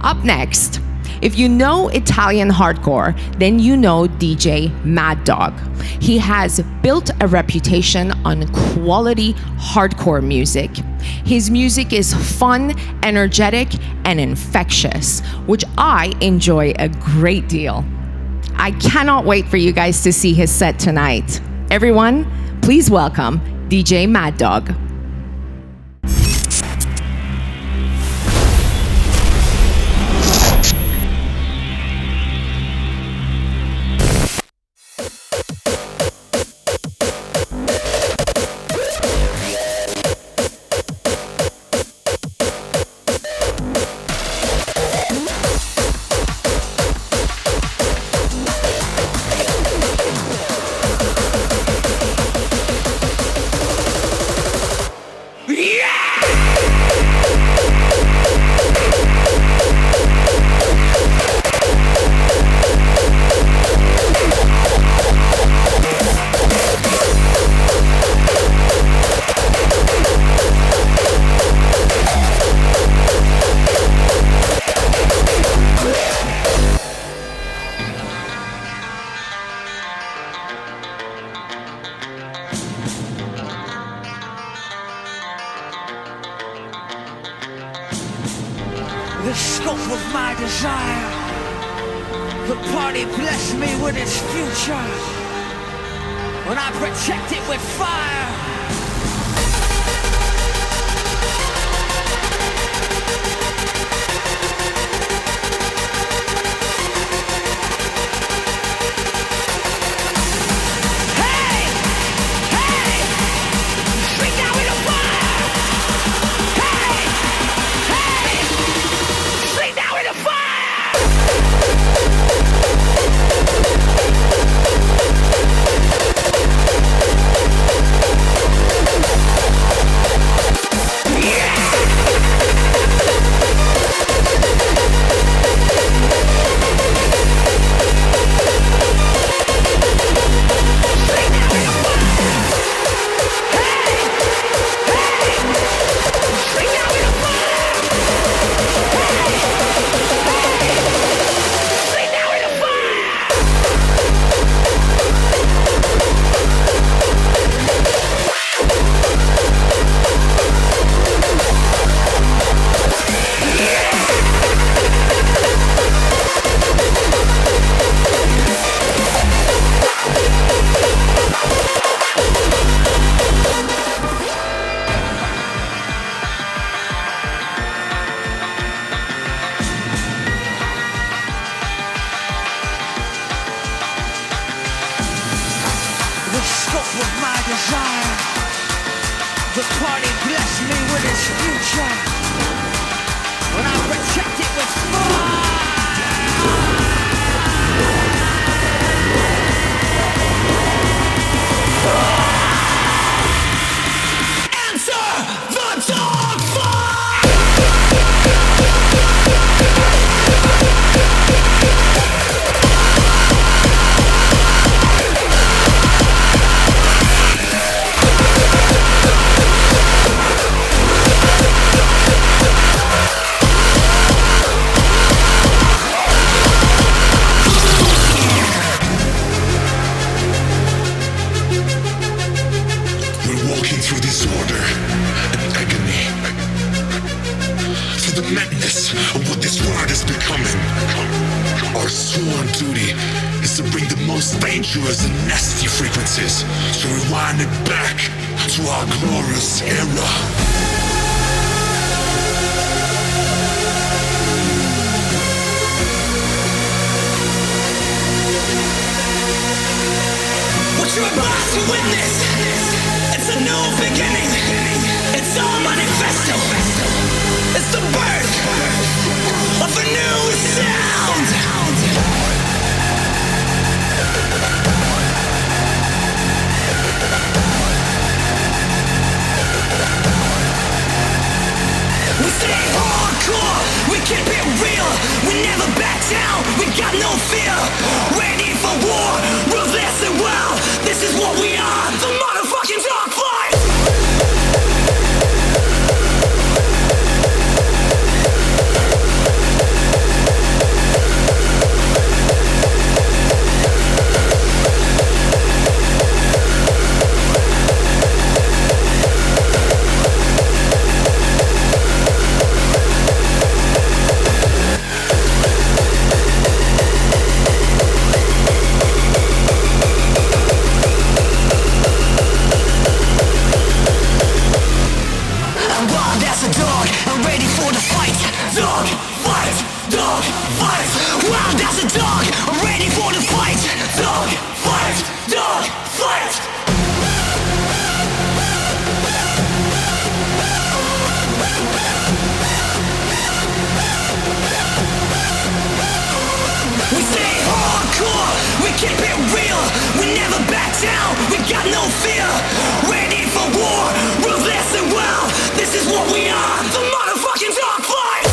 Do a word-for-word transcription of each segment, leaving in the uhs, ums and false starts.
Up next, if you know Italian hardcore, then you know D J Mad Dog. He has built a reputation on quality hardcore music. His music is fun, energetic, and infectious, which I enjoy a great deal. I cannot wait for you guys to see his set tonight. Everyone, please welcome D J Mad Dog. The scope of my desire. The party blessed me with its future, and I protect it with fire. The party blessed me with its future, and I protect it with fire. Answer the dog fight! Dangerous and nasty frequencies to rewind it back to our glorious era. What you're about to witness, it's a new beginning. It's our manifesto. It's the birth of a new sound. We stay hardcore, we keep it real. We never back down, we got no fear. Ready for war, ruthless and wild. This is what we are, the motherfucking dog fight. down, we got no fear. Ready for war, ruthless and wild. This is what we are, the motherfucking Dark Flight.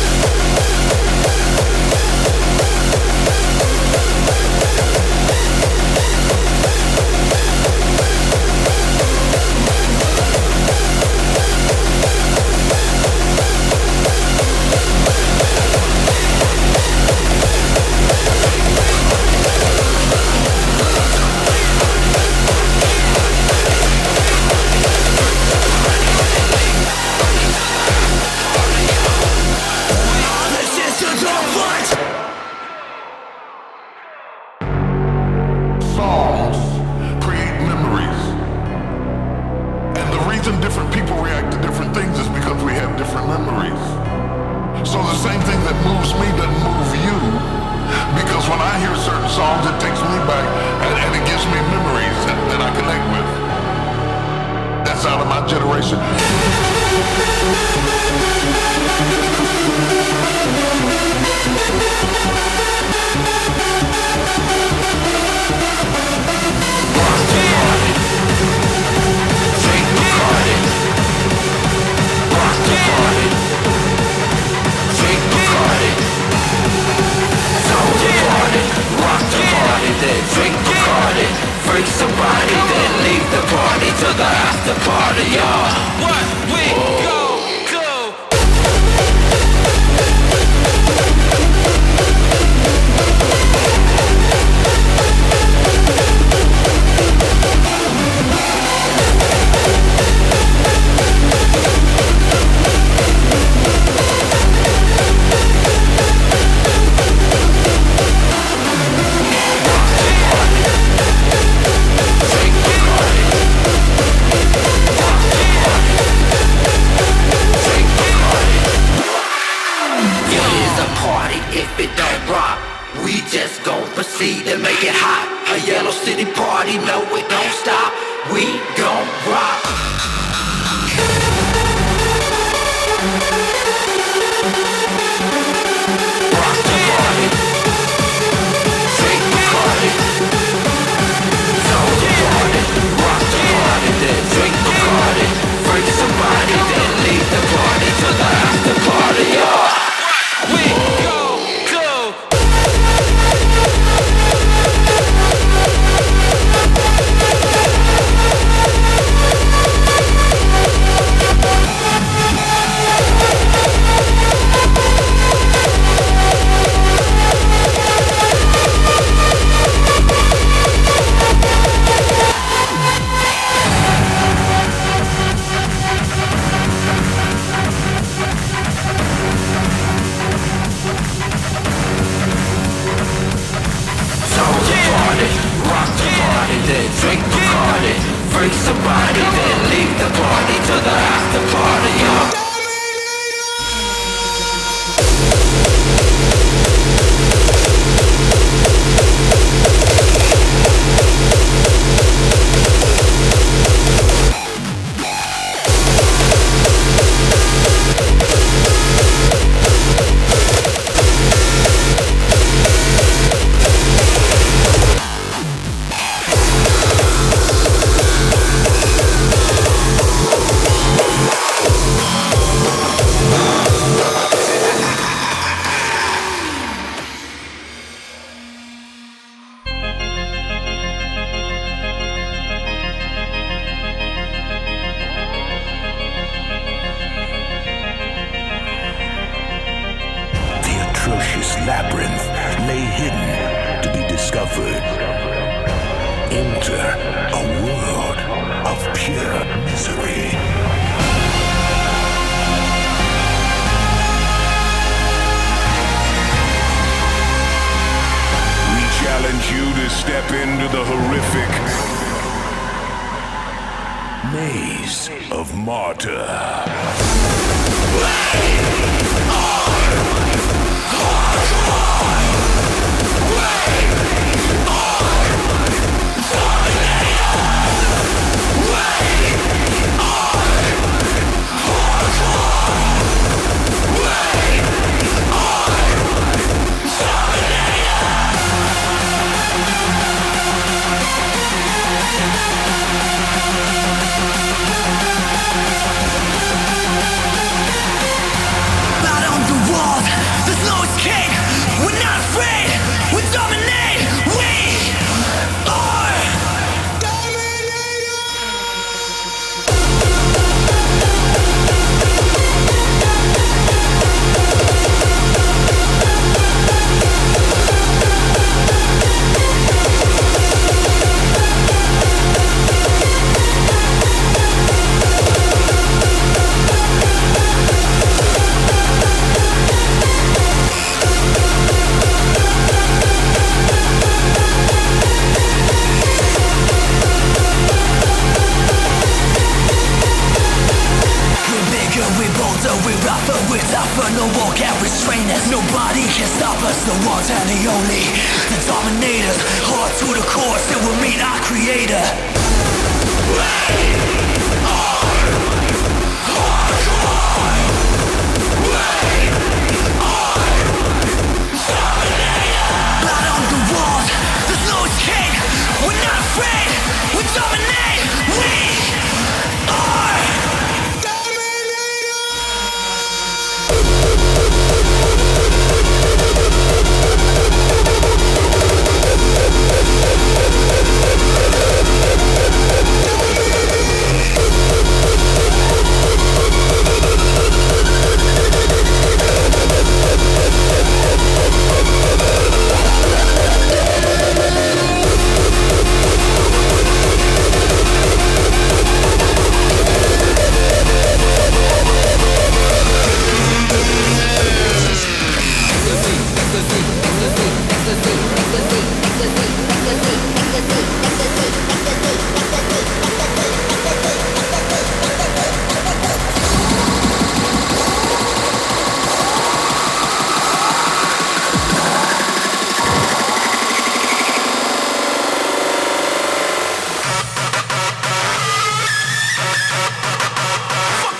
Songs create memories. And the reason different people react to different things is because we have different memories. So the same thing that moves me doesn't move you. Because when I hear certain songs, it takes me back and, and it gives me memories that, that I connect with. That's out of my generation. Drink Bacardi, freak somebody, then leave the party to the after party, y'all. What we go do? If it don't rock, we just gon' proceed to make it hot. A Yellow City party, no it don't stop. We gon' rock. Rock the party. Drink the party. Know the party. Rock the party, then drink the party. Freak somebody, then leave the party to the after party, y'all. We go. Drink Bacardi, freak somebody, then leave the party to the after party, y'all. Labyrinth lay hidden to be discovered. Enter a world of pure misery. We challenge you to step into the horrific maze of Martyr. Yeah.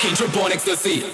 fucking trip on ecstasy.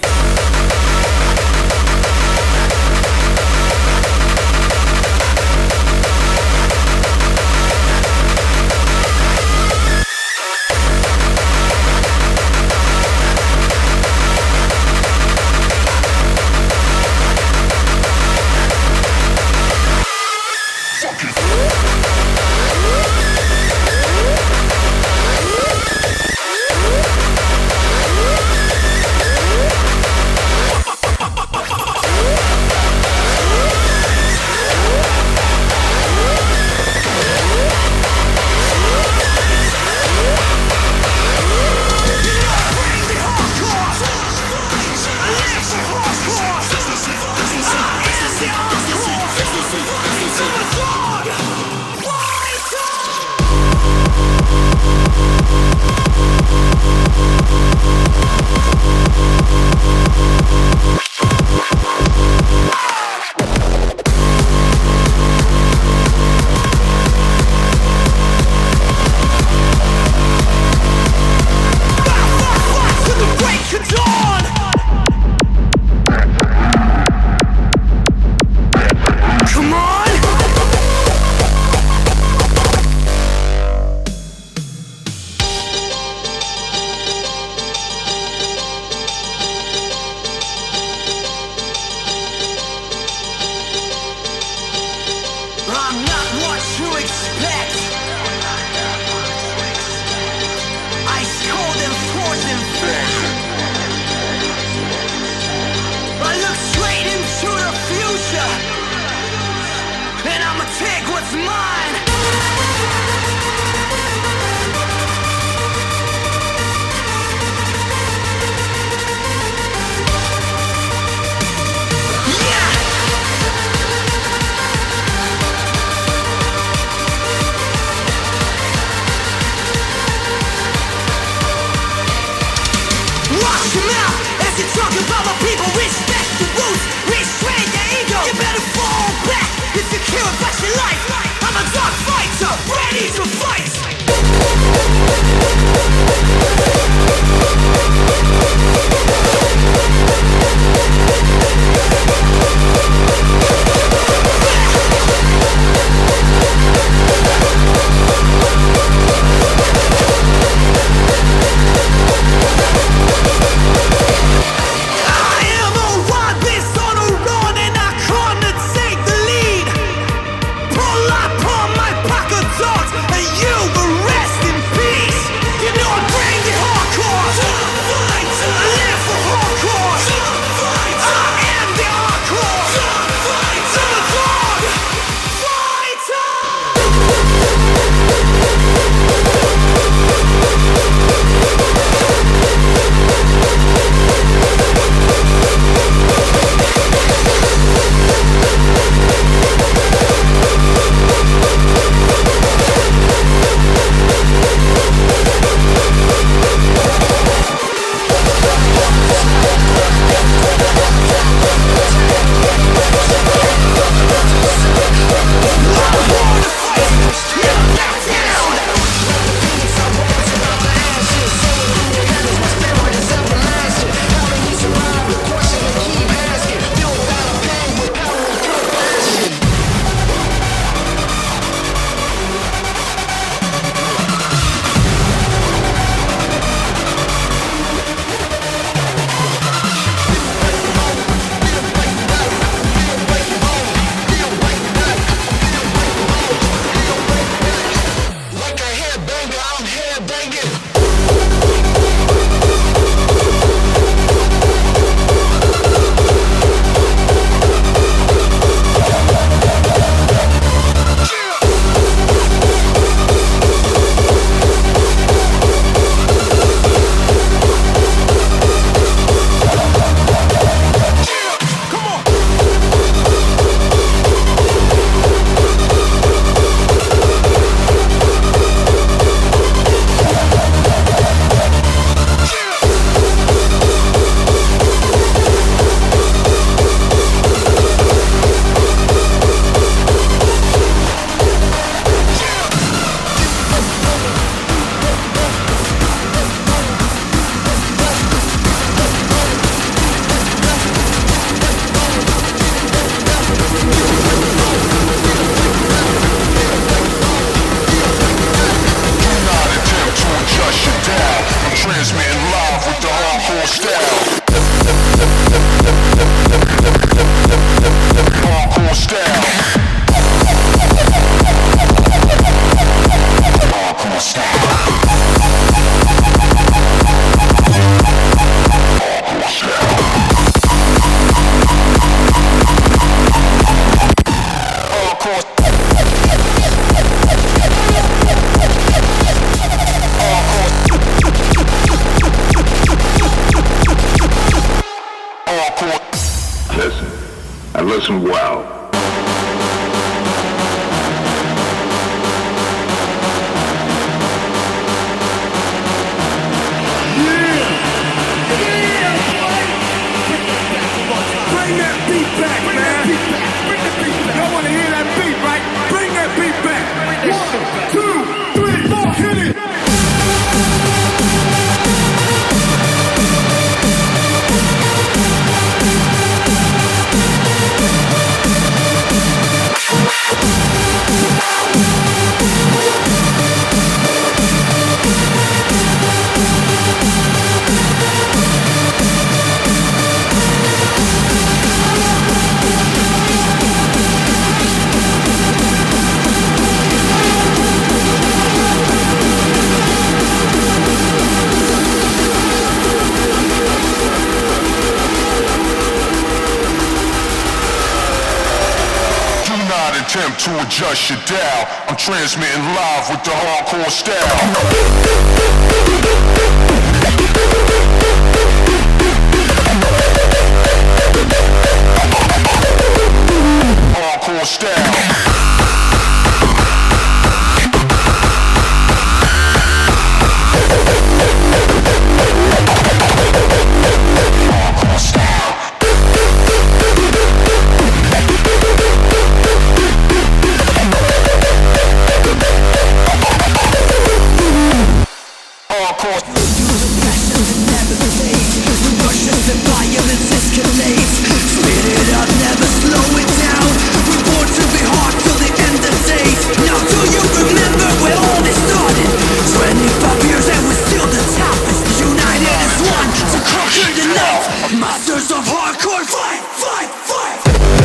I'm not what you expect. Ice cold and frozen flesh. I look straight into the future, and I'ma take what's mine. Watch your mouth as you talk about my people. Respect the roots, restrain your ego. You better fall back if you care about your life. I'm a dog fighter, ready to fight. Pull up on my pocket dogs, and you will rest in peace. You transmitting live with the hardcore style. Hardcore style. Hardcore style. Listen, and listen well. Bring that beat back, man. Bring the beat back. Y'all wanna hear that beat, right? Bring that beat back. One, two, three, four, hit it. Attempt to adjust your dial. I'm transmitting live with the hardcore style. Hardcore style. Masters of hardcore, fight, fight, fight!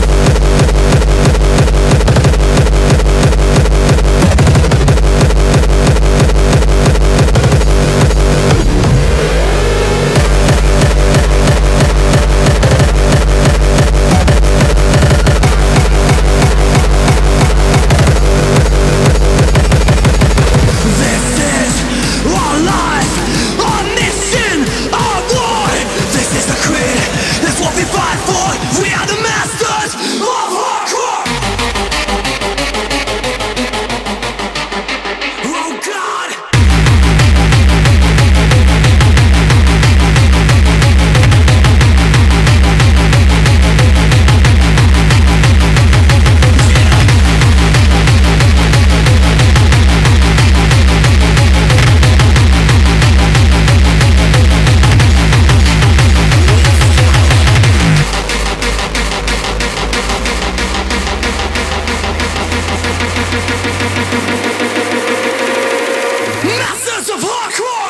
Masters of hardcore!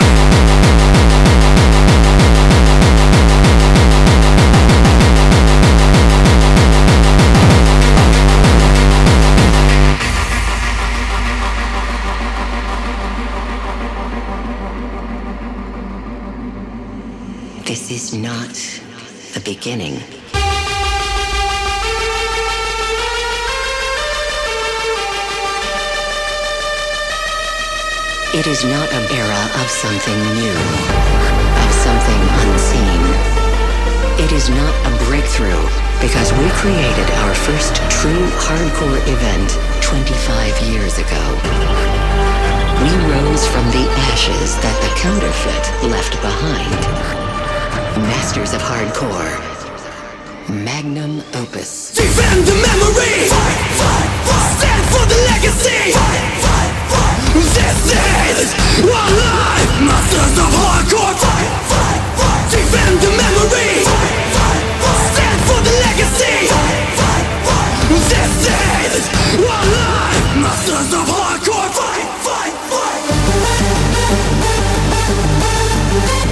This is not the beginning. It is not an era of something new, of something unseen. It is not a breakthrough because we created our first true hardcore event twenty-five years ago. We rose from the ashes that the counterfeit left behind. Masters of hardcore. Magnum opus. Defend the memory! Fight, fight, fight. Stand for the legacy! Fight, fight, fight. This is our life! Masters of hardcore! Fight, fight, fight. Defend the memory! Fight, fight, fight. Stand for the legacy! Fight, fight, fight. This is our life! Masters of hardcore! Fight, fight, fight.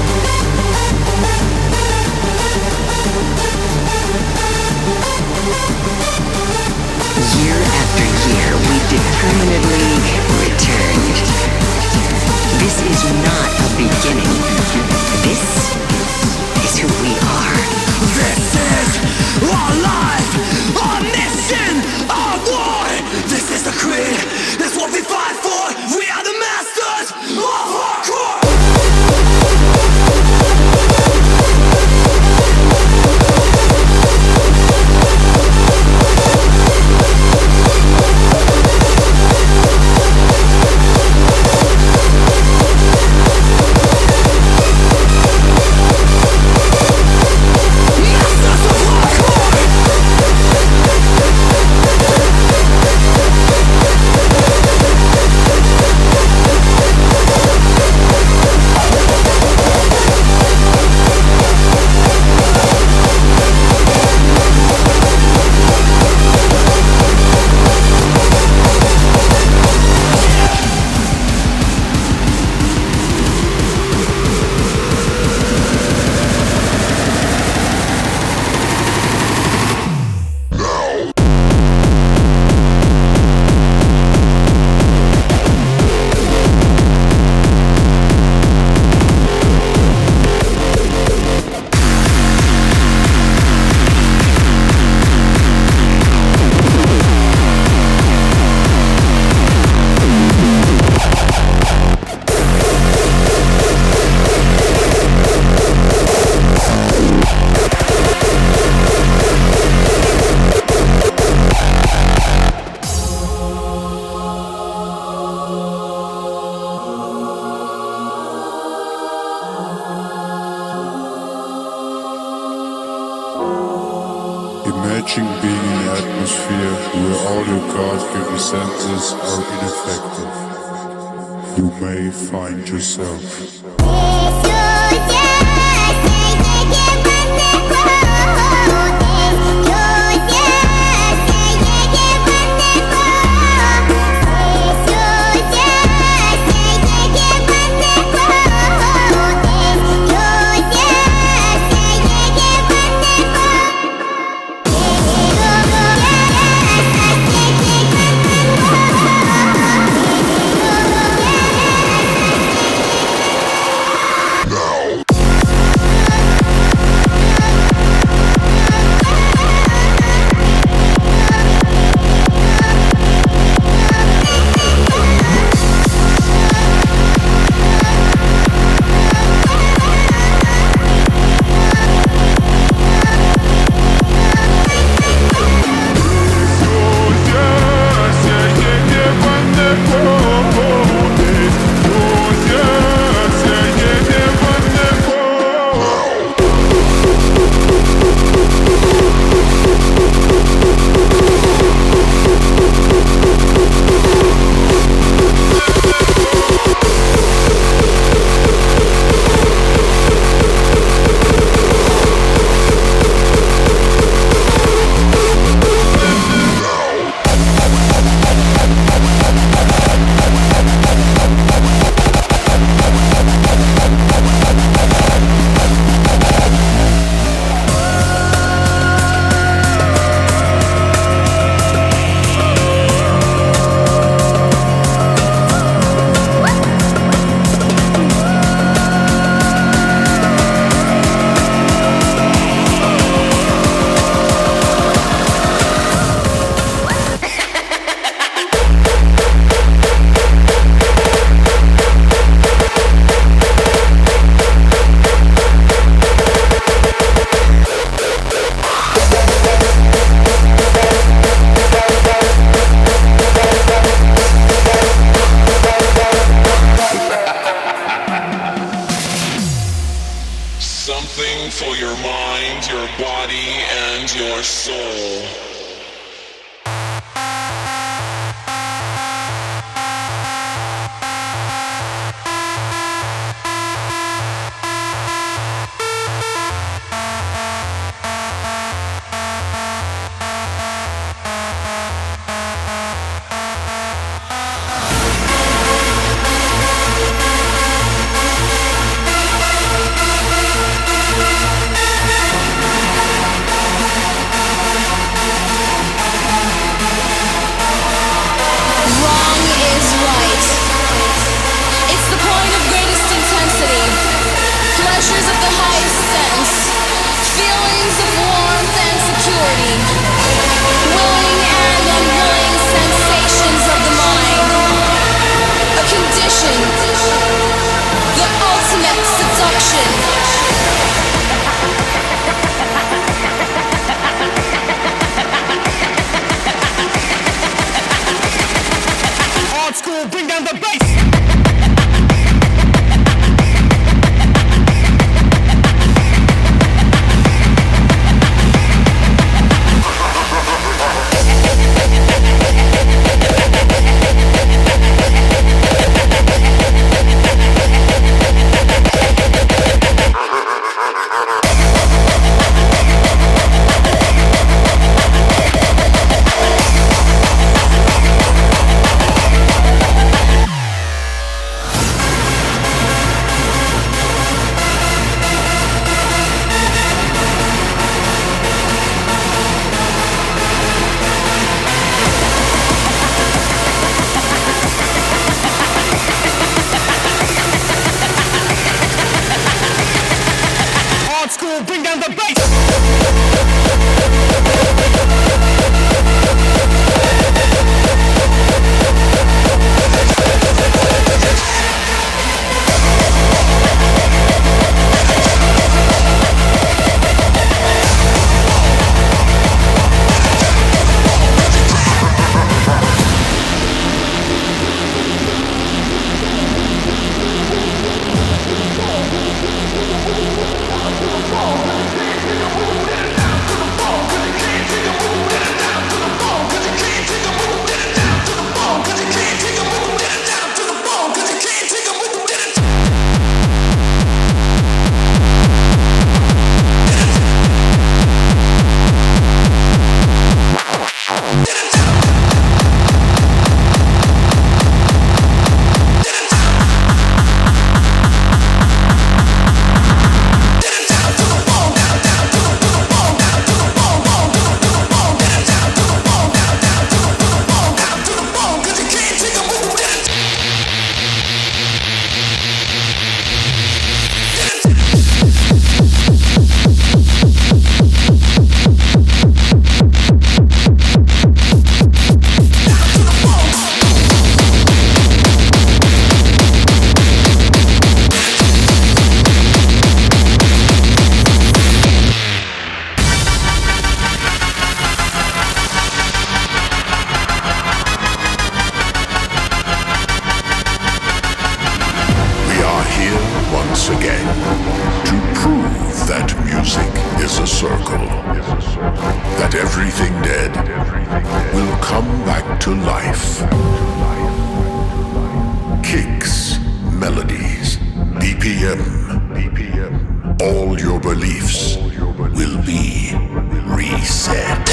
Imagine being in an atmosphere where all your God-given senses are ineffective. You may find yourself. Something for your mind, your body, and your soul. music is a circle. That everything dead will come back to life. Kicks, melodies, B P M, all your beliefs will be reset.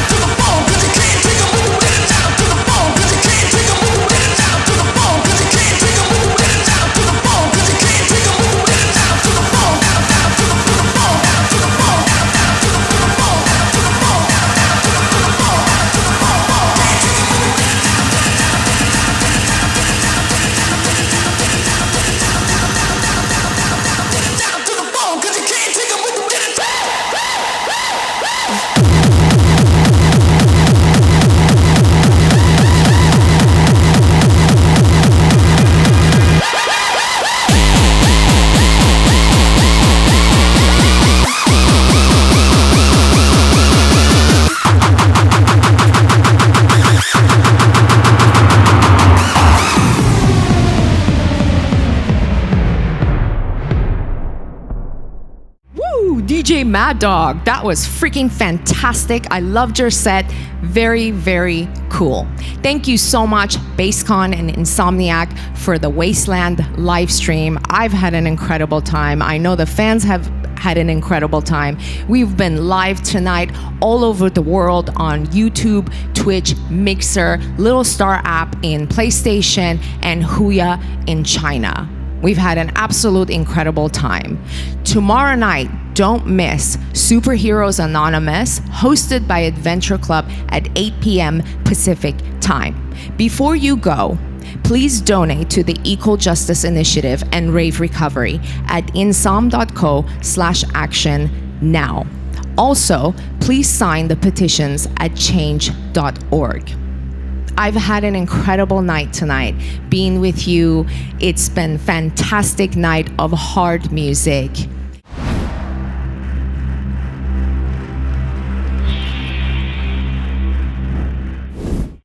D J Mad Dog, that was freaking fantastic. I loved your set. Very, very cool. Thank you so much, Basscon and Insomniac, for the Wasteland live stream. I've had an incredible time. I know the fans have had an incredible time. We've been live tonight all over the world on YouTube, Twitch, Mixer, Little Star app in PlayStation, and Huya in China. We've had an absolute incredible time. Tomorrow night, don't miss Superheroes Anonymous, hosted by Adventure Club at eight p.m. Pacific time. Before you go, please donate to the Equal Justice Initiative and Rave Recovery at insom.co slash action now. Also, please sign the petitions at change dot org. I've had an incredible night tonight being with you. It's been a fantastic night of hard music.